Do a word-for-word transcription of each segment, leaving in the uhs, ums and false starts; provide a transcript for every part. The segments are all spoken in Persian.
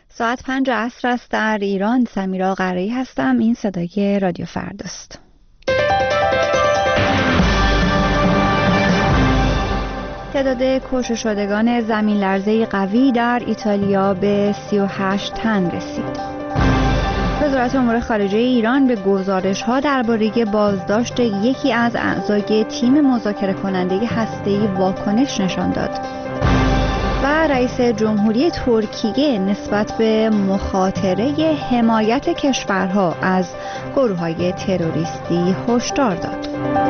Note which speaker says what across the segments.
Speaker 1: ساعت پنج عصر است در ایران. سمیرا قره‌ای هستم. این صدای رادیو فرداست. تعداد کشته شدگان زمین لرزه قوی در ایتالیا به سی و هشت تن رسید. وزارت امور خارجه ایران به گزارش‌ها درباره بازداشت یکی از اعضای تیم مذاکره کننده هسته‌ای واکنش نشان داد. و رئیس جمهوری ترکیه نسبت به مخاطره حمایت کشورها از گروه‌های تروریستی هشدار داد.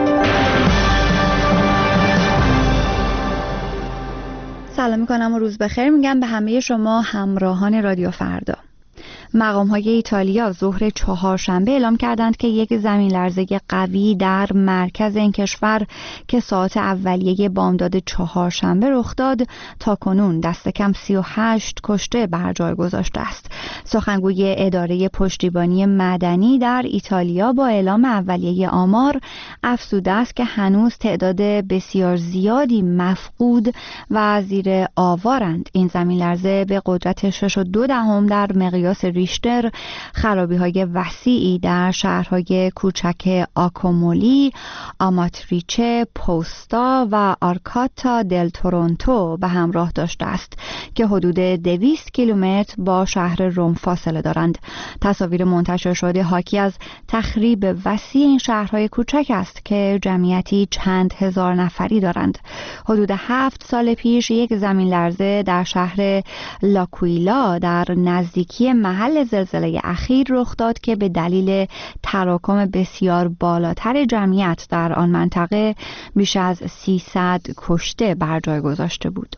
Speaker 1: سلام می‌کنم و روز بخیر میگم به همه شما همراهان رادیو فردا. مقام‌های ایتالیا ظهر چهارشنبه اعلام کردند که یک زمین لرزه قوی در مرکز این کشور که ساعت اولیه بامداد چهارشنبه رخ داد تا کنون دست کم سی و هشت کشته بر جای گذاشته است. سخنگوی اداره پشتیبانی مدنی در ایتالیا با اعلام اولیه آمار افزوده است که هنوز تعداد بسیار زیادی مفقود و زیر آوارند. این زمین لرزه به قدرت شش و دو دهم در مقیاس ریشتر خرابی‌های وسیعی در شهرهای کوچک آکومولی، آماتریچه، پوستا و آرکاتا دل تورنتو به همراه داشته است که حدود دویست کیلومتر با شهر روم فاصله دارند. تصاویر منتشر شده حاکی از تخریب وسیع این شهرهای کوچک است که جمعیتی چند هزار نفری دارند. حدود هفت سال پیش یک زمین لرزه در شهر لاکویلا در نزدیکی محل زلزله اخیر رخ داد که به دلیل تراکم بسیار بالاتر جمعیت در آن منطقه بیش از سیصد کشته بر جای گذاشته بود.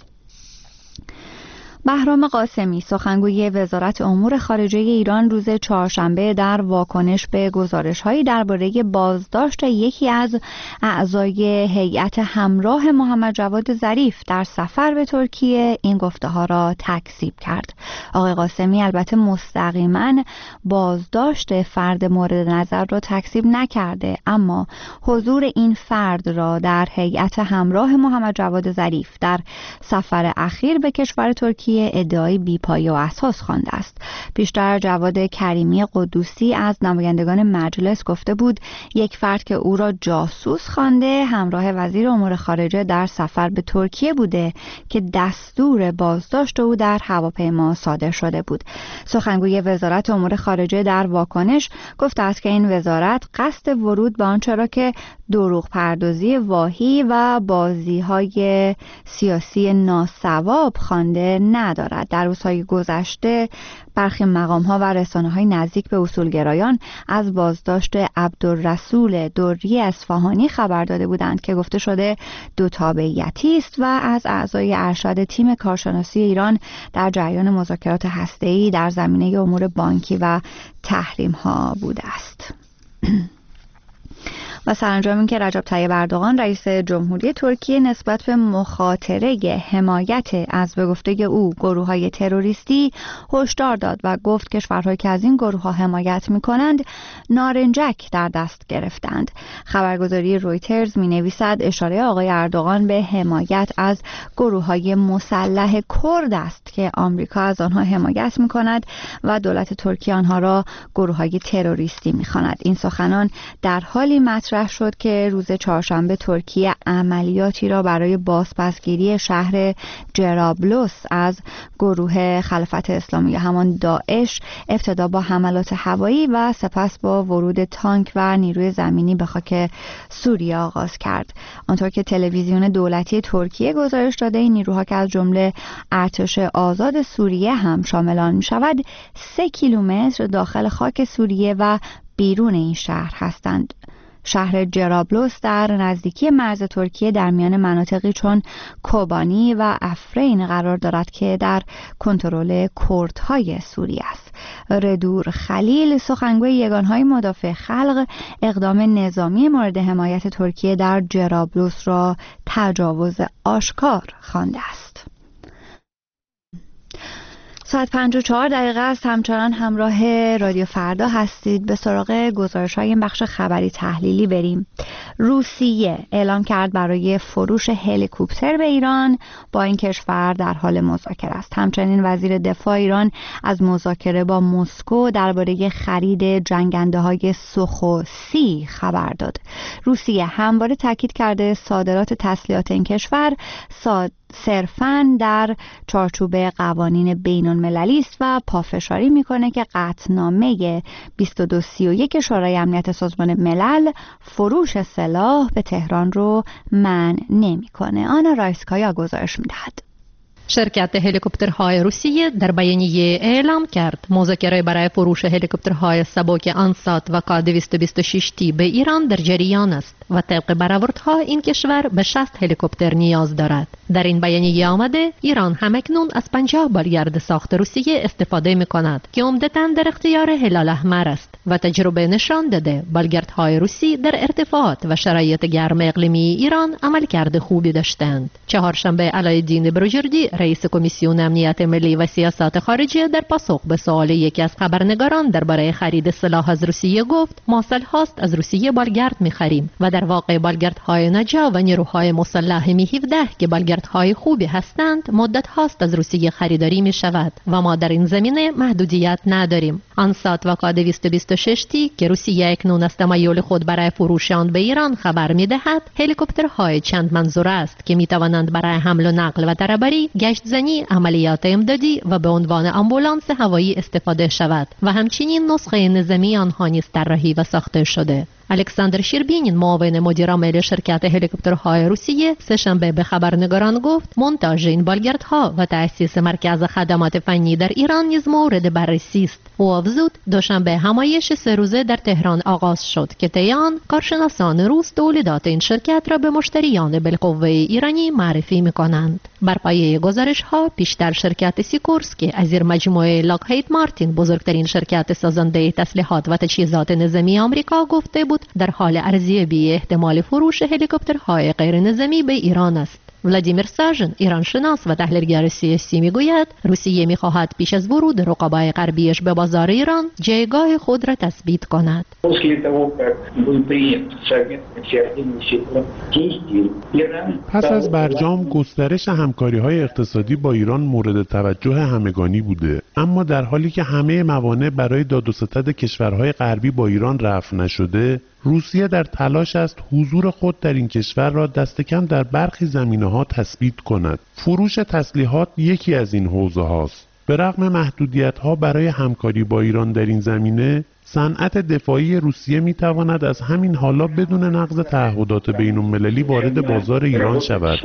Speaker 1: بهرام قاسمی سخنگوی وزارت امور خارجه ایران روز چهارشنبه در واکنش به گزارش‌هایی درباره بازداشت یکی از اعضای هیئت همراه محمد جواد ظریف در سفر به ترکیه این گفته‌ها را تکذیب کرد. آقای قاسمی البته مستقیما بازداشت فرد مورد نظر را تکذیب نکرده، اما حضور این فرد را در هیئت همراه محمد جواد ظریف در سفر اخیر به کشور ترکیه ادعای بی‌پایه و اساس خوانده است. پیشتر جواد کریمی قدوسی از نمایندگان مجلس گفته بود یک فرد که او را جاسوس خوانده همراه وزیر امور خارجه در سفر به ترکیه بوده که دستور بازداشت او در هواپیما صادر شده بود. سخنگوی وزارت امور خارجه در واکنش گفته است که این وزارت قصد ورود به آنچه را که دروغ پردازی واهی و بازی‌های سیاسی ناصواب خوانده ندارد. در روزهای گذشته برخی مقام‌ها و رسانه‌های نزدیک به اصولگرایان از بازداشت عبدالرسول دری اصفهانی خبر داده بودند که گفته شده دو تابعیتی است و از اعضای ارشد تیم کارشناسی ایران در جریان مذاکرات هسته‌ای در زمینه امور بانکی و تحریم‌ها بوده است. و سرانجام این که رجب طیب اردوغان رئیس جمهوری ترکیه نسبت به مخاطره حمایت از به گفته او گروه‌های تروریستی هشدار داد و گفت کشورهایی که از این گروه‌ها حمایت می‌کنند نارنجک در دست گرفتند. خبرگزاری رویترز می‌نویسد اشاره آقای اردوغان به حمایت از گروه‌های مسلح کرد است که آمریکا از آنها حمایت می‌کند و دولت ترکیه آنها را گروه‌های تروریستی می‌خواند. این سخنان در حالی مطرح شد که روز چهارشنبه ترکیه عملیاتی را برای بازپسگیری شهر جرابلس از گروه خلافت اسلامی همان داعش ابتدا با حملات هوایی و سپس با ورود تانک و نیروی زمینی به خاک سوریه آغاز کرد. آنطور که تلویزیون دولتی ترکیه گزارش داده این نیروها که از جمله ارتش آزاد سوریه هم شامل آن می‌شود سه کیلومتر داخل خاک سوریه و بیرون این شهر هستند. شهر جرابلس در نزدیکی مرز ترکیه در میان مناطقی چون کوبانی و افرین قرار دارد که در کنترل کردهای سوریه است. ردور خلیل سخنگوی یگانهای مدافع خلق اقدام نظامی مورد حمایت ترکیه در جرابلس را تجاوز آشکار خوانده است. ساعت پنج و چهار دقیقه است. همچنان همراه رادیو فردا هستید. به سراغ گزارش‌های این بخش خبری تحلیلی بریم. روسیه اعلام کرد برای فروش هلیکوپتر به ایران با این کشور در حال مذاکره است. همچنین وزیر دفاع ایران از مذاکره با مسکو درباره خرید جنگنده‌های سوخوسی خبر داد. روسیه همواره تاکید کرده صادرات تسلیحات این کشور صاد صرفاً در چارچوب قوانین بین‌المللی است و پافشاری میکنه که قطعنامه بیست و دو سی و یک شورای امنیت سازمان ملل فروش سلاح به تهران رو منع نمیکنه. آنا رایسکایا گزارش میدهد.
Speaker 2: شرکت هلیکوپترهای روسیه در بیانیه اعلام کرد مذاکره برای فروش هلیکوپترهای سبک آنسات و کا دویست و بیست و شش تی به ایران در جریان است و طبق برآوردها این کشور به شصت هلیکوپتر نیاز دارد. در این بیانیه آمده ایران همکنون از پنجاه بالگرد ساخت روسیه استفاده می‌کند که عمدتاً در اختیار هلال احمر است و تجربه نشان داده بالگردهای روسی در ارتفاعات و شرایط گرم اقلیمی ایران عملکرد خوبی داشتند. چهارشنبه علایالدین بروجردی رئیس کمیسیون امنیت ملی و سیاست خارجی در پاسخ به سوال یکی از خبرنگاران درباره خرید سلاح از روسیه گفت ما سالهاست از روسیه بالگرد می‌خریم و در واقع بالگردهای نجا و نیروهای مسلح می هفده که بالگردهای خوبی هستند مدت هاست از روسیه خریداری می شود و ما در این زمینه محدودیت نداریم. آنسات و کا دویست و بیست و شش تی که روسیه اکنون از تمایل خود برای فروش آن به ایران خبر می دهد هلیکوپترهای چند منظوره است که می توانند برای حمل و نقل و دربری، گشت زنی، عملیات امدادی و به عنوان آمبولانس هوایی استفاده شود و همچنین نسخه نظامی آنها نیز طراحی و ساخته شده. الکساندر شیربینین معاون مدیر عامل شرکت هلیکوپترهای روسیه سه‌شنبه به خبرنگاران گفت مونتاژ این بالگردها و تأسیس مرکز خدمات فنی در ایران نیز مورد بررسی است. او افزود دوشنبه همایش سه روزه در تهران آغاز شد که طی آن کارشناسان روس تولیدات این شرکت را به مشتریان بالقوه ایرانی معرفی می‌کنند. بر پایه گزارش‌ها پیشتر شرکت سیکورسکی از زیر مجموعه لاکهید مارتین بزرگترین شرکت سازنده تسلیحات و تجهیزات نظامی آمریکا گفته بود در حال ارزیابی احتمال فروش هلیکوپترهای غیر نظامی به ایران است. ولادیمیر ساژن ایرانشناس و تحلیلگر سیاسی میگوید روسیه میخواهد پیش از ورود رقبای غربیش به بازار ایران جایگاه خود را تثبیت کند.
Speaker 3: پس از برجام گسترش همکاری‌های اقتصادی با ایران مورد توجه همگانی بوده، اما در حالی که همه موانع برای داد و ستد کشورهای غربی با ایران رفع نشده، روسیه در تلاش است حضور خود در این کشور را دست کم در برخی زمینه‌ها تثبیت کند. فروش تسلیحات یکی از این حوزه هاست. به رغم محدودیت‌ها برای همکاری با ایران در این زمینه، صنعت دفاعی روسیه می‌تواند از همین حالا بدون نقض تعهدات بین‌المللی وارد بازار ایران شود.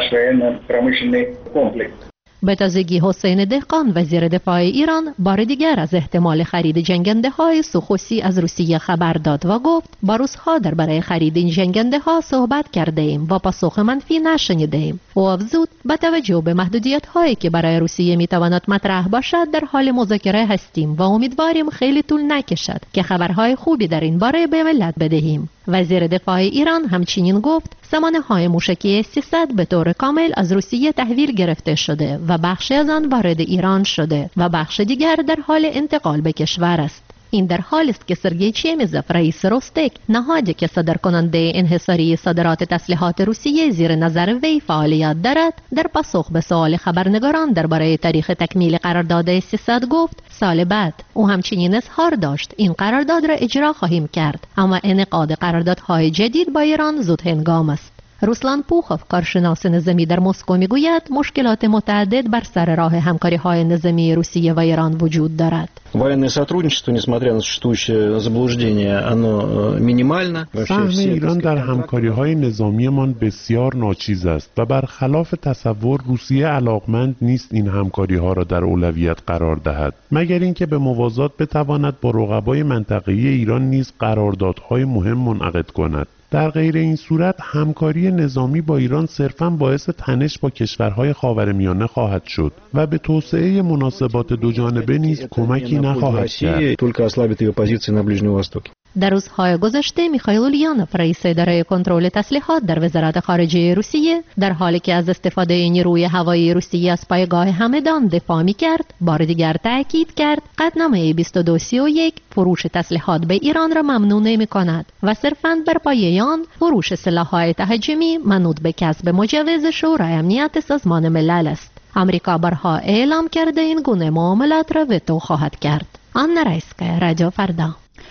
Speaker 2: به تازگی حسین دهقان وزیر دفاع ایران بار دیگر از احتمال خرید جنگنده‌های سوخوسی از روسیه خبر داد و گفت با روس‌ها درباره خرید این جنگنده‌ها صحبت کرده ایم و پاسخ منفی نشنیده ایم. او افزود با توجه به محدودیت‌هایی که برای روسیه می‌تواند مطرح باشد در حال مذاکره هستیم و امیدواریم خیلی طول نکشد که خبرهای خوبی در این باره به ملت بدهیم. وزیر دفاع ایران همچنین گفت سامانه‌های موشکی سیصد به طور کامل از روسیه تحویل گرفته شده و بخشی از آن وارد ایران شده و بخش دیگر در حال انتقال به کشور است. این در حالی است که سرگئی چمیزوف رئیس روستک نهادی که صدر کننده انحصاری صادرات تسلیحات روسیه زیر نظر وی فعالیت دارد در پاسخ به سوال خبرنگاران درباره تاریخ تکمیل قرارداد سیصد گفت سال بعد. او همچنین اظهار داشت این قرارداد را اجرا خواهیم کرد اما انعقاد قراردادهای جدید با ایران زود هنگام است. روسلان پوخوف کارشناس نظامی در مسکو میگوید مشکلات متعدد بر سر راه همکاری‌های نظامی روسیه و ایران وجود دارد.
Speaker 4: Военное сотрудничество, несмотря на существующее заблуждение, оно минимально.
Speaker 3: سهم ایران در همکاری‌های نظامیمان بسیار ناچیز است و برخلاف تصور روسیه علاقمند نیست این همکاری‌ها را در اولویت قرار دهد، مگر اینکه به موازات بتواند با رقبای منطقه‌ای ایران نیز قراردادهای مهم منعقد کند. در غیر این صورت همکاری نظامی با ایران صرفاً باعث تنش با کشورهای خاورمیانه خواهد شد و به توسعه مناسبات دو جانبه نیز کمکی نخواهد کرد.
Speaker 2: در روزهای گذشته میخائیل اولیانوف رئیس اداره کنترل تسلیحات در وزارت خارجه روسیه در حالی که از استفاده نیروی هوایی روسیه از پایگاه همدان دفاع میکرد بار دیگر تاکید کرد قطعنامه بیست و دو سی و یک فروش تسلیحات به ایران را ممنوع نمی‌کند و صرفاً بر پایه آن فروش سلاح‌های تهاجمی منوط به کسب مجوز شورای امنیت سازمان ملل است. آمریکا بارها اعلام کرده این گونه معاملات را وتو خواهد کرد. آن رایسکا، رادیو فردا.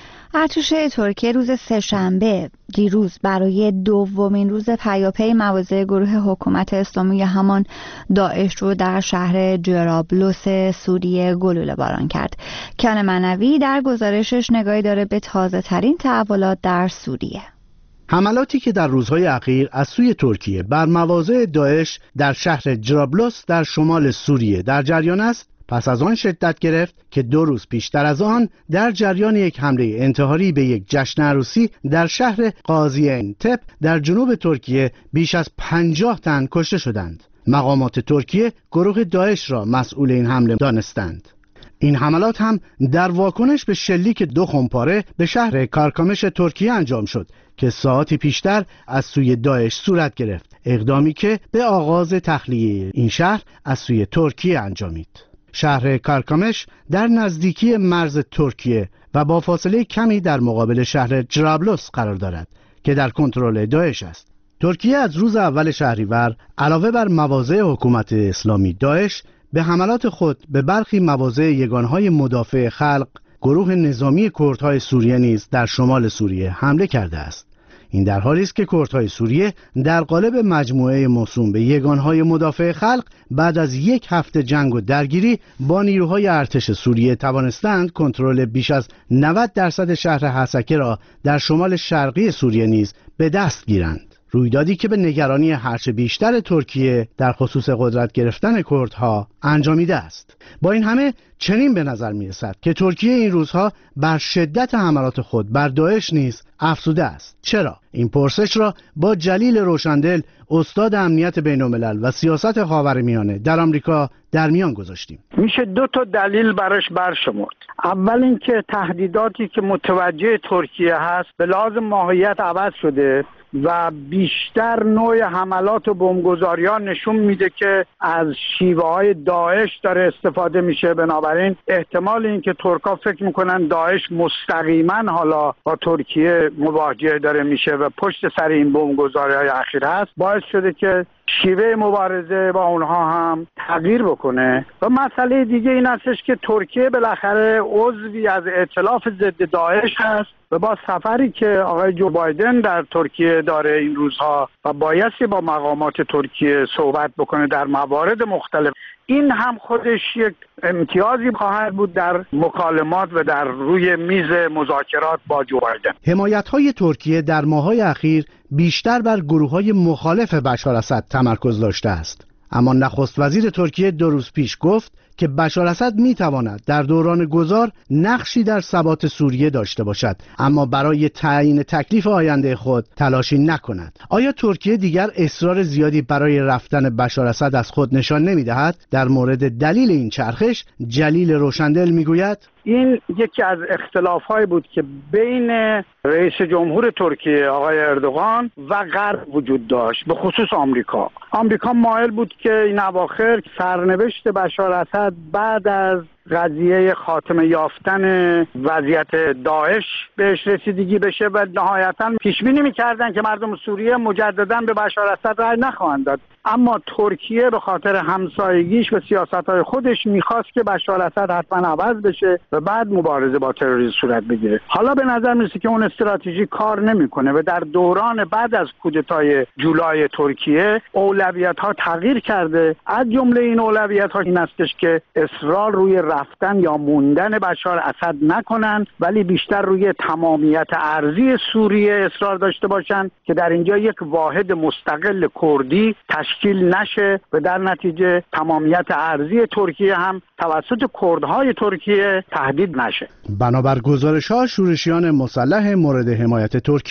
Speaker 1: ارتش ترکیه روز سه‌شنبه دیروز برای دومین روز پیاپی مواضع گروه حکومت اسلامی همان داعش رو در شهر جرابلس سوریه گلوله باران کرد. کیان معنوی در گزارشش نگاهی داره به تازه ترین تحولات در سوریه.
Speaker 5: حملاتی که در روزهای اخیر از سوی ترکیه بر مواضع داعش در شهر جرابلس در شمال سوریه در جریان است، پس از آن شدت گرفت که دو روز پیشتر از آن در جریان یک حمله انتحاری به یک جشن عروسی در شهر قاضی‌انتپ در جنوب ترکیه بیش از پنجاه تن کشته شدند. مقامات ترکیه گروه داعش را مسئول این حمله دانستند. این حملات هم در واکنش به شلیک دو خمپاره به شهر کارکامش ترکیه انجام شد که ساعتی پیشتر از سوی داعش صورت گرفت، اقدامی که به آغاز تخلیه این شهر از سوی ترکیه انجامید. شهر کارکامش در نزدیکی مرز ترکیه و با فاصله کمی در مقابل شهر جرابلس قرار دارد که در کنترل داعش است. ترکیه از روز اول شهریور علاوه بر مواضع حکومت اسلامی داعش به حملات خود به برخی مواضع یگانهای مدافع خلق گروه نظامی کردهای سوریه نیز در شمال سوریه حمله کرده است. این در حالی است که کردهای سوریه در قالب مجموعه موسوم به یگانهای مدافع خلق بعد از یک هفته جنگ و درگیری با نیروهای ارتش سوریه توانستند کنترل بیش از نود درصد شهر حسکه را در شمال شرقی سوریه نیز به دست گیرند. رویدادی که به نگرانی هرچه بیشتر ترکیه در خصوص قدرت گرفتن کردها انجامیده است. با این همه چنین به نظر می رسد که ترکیه این روزها بر شدت حملات خود بر داعش نیز افزوده است. چرا؟ این پرسش را با جلیل روشندل، استاد امنیت بین الملل و سیاست خاورمیانه در آمریکا در میان گذاشتیم.
Speaker 6: میشه دو تا دلیل براش برشمرد. اول اینکه تهدیداتی که متوجه ترکیه هست به لحاظ ماهیت عوض شده و بیشتر نوع حملات و بمبگذاری‌ها نشون میده که از شیوه‌های داعش داره استفاده میشه. بنابراین احتمال اینکه ترکا فکر میکنن داعش مستقیما حالا با ترکیه مواجه داره میشه و پشت سر این بمبگذاری‌های اخیر هست باعث شده که شیوه مبارزه با اونها هم تغییر بکنه. و مسئله دیگه این هستش که ترکیه بالاخره عضوی از ائتلاف ضد داعش هست و با سفری که آقای جو بایدن در ترکیه داره این روزها و بایستی با مقامات ترکیه صحبت بکنه در موارد مختلف، این هم خودش یک امتیازی خواهد بود در مکالمات و در روی میز مذاکرات با جو بایدن.
Speaker 5: حمایت‌های ترکیه در ماه‌های اخیر بیشتر بر گروه‌های مخالف بشار اسد تمرکز داشته است. اما نخست وزیر ترکیه دو روز پیش گفت که بشار اسد میتواند در دوران گذار نقشی در ثبات سوریه داشته باشد، اما برای تعیین تکلیف آینده خود تلاشی نکند. آیا ترکیه دیگر اصرار زیادی برای رفتن بشار اسد از خود نشان نمیدهد؟ در مورد دلیل این چرخش جلیل روشندل میگوید
Speaker 6: این یکی از اختلاف‌هایی بود که بین رئیس جمهور ترکیه آقای اردوغان و غرب وجود داشت، به خصوص آمریکا. آمریکا مایل بود که این اواخر سرنوشت بشار اسد بعد از قضیه خاتمه یافتن وضعیت داعش بهش رسیدگی بشه و نهایتاً پیش بینی می‌کردن که مردم سوریه مجدداً به بشار اسد رأی نخواهند داد. اما ترکیه به خاطر همسایگیش و سیاست‌های خودش می‌خواست که بشار اسد حتما عوض بشه و بعد مبارزه با تروریسم صورت بگیره. حالا به نظر می‌رسه که اون استراتژی کار نمی‌کنه و در دوران بعد از کودتای جولای ترکیه اولویت‌ها تغییر کرده. از جمله این اولویت‌ها این استش که اصرار روی رفتن یا موندن بشار اسد نکنن، ولی بیشتر روی تمامیت ارضی سوریه اصرار داشته باشن که در اینجا یک واحد مستقل کردی تشکیل نشه و در نتیجه تمامیت ارضی ترکیه هم توسط کردهای ترکیه تهدید نشه.
Speaker 5: بنابر گزارش‌ها شورشیان مسلح مورد حمایت ترکیه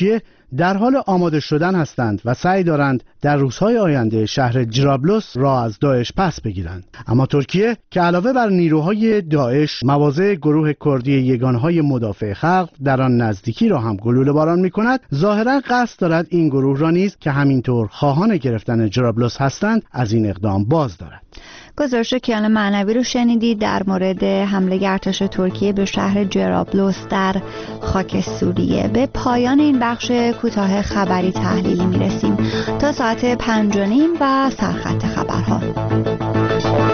Speaker 5: در حال آماده شدن هستند و سعی دارند در روزهای آینده شهر جرابلس را از داعش پس بگیرند. اما ترکیه که علاوه بر نیروهای داعش مواضع گروه کردی یگانهای مدافع خلق در آن نزدیکی را هم گلوله باران می‌کند، ظاهراً قصد دارد این گروه را نیز که همینطور خواهان گرفتن جرابلس هستند از این اقدام باز دارد.
Speaker 1: گزارش کیان معنوی رو شنیدید در مورد حمله ارتش ترکیه به شهر جرابلس در خاک سوریه. به پایان این بخش کوتاه خبری تحلیلی میرسیم تا ساعت پنج و نیم و سرخط خبرها.